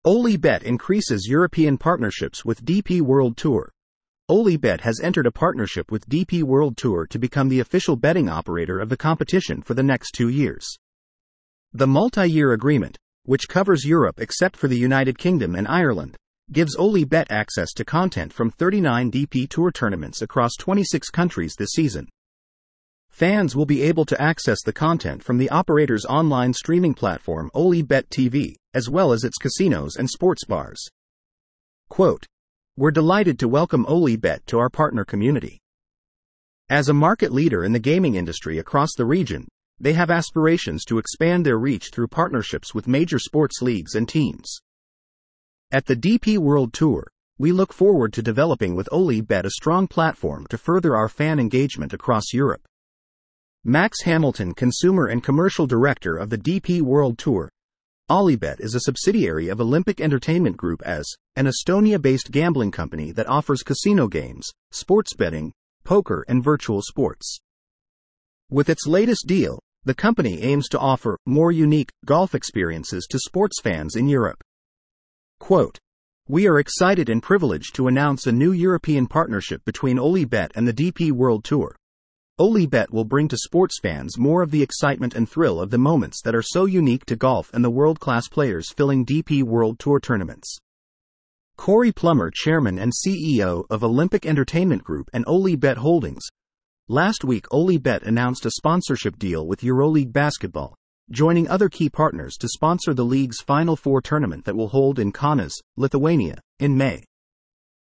Olybet increases European partnerships with DP World Tour. Olybet has entered a partnership with DP World Tour to become the official betting operator of the competition for the next 2 years. The multi-year agreement, which covers Europe except for the United Kingdom and Ireland, gives Olybet access to content from 39 DP Tour tournaments across 26 countries this season. Fans will be able to access the content from the operator's online streaming platform Olybet TV, as well as its casinos and sports bars. Quote, "We're delighted to welcome Olybet to our partner community. As a market leader in the gaming industry across the region, they have aspirations to expand their reach through partnerships with major sports leagues and teams. At the DP World Tour, we look forward to developing with Olybet a strong platform to further our fan engagement across Europe." Max Hamilton, Consumer and Commercial Director of the DP World Tour. Olybet is a subsidiary of Olympic Entertainment Group as an Estonia-based gambling company that offers casino games, sports betting, poker and virtual sports. With its latest deal, the company aims to offer more unique golf experiences to sports fans in Europe. Quote, "We are excited and privileged to announce a new European partnership between Olybet and the DP World Tour. Olybet will bring to sports fans more of the excitement and thrill of the moments that are so unique to golf and the world-class players filling DP World Tour tournaments." Corey Plummer, Chairman and CEO of Olympic Entertainment Group and Olybet Holdings. Last week Olybet announced a sponsorship deal with EuroLeague Basketball, joining other key partners to sponsor the league's Final Four tournament that will hold in Kaunas, Lithuania, in May.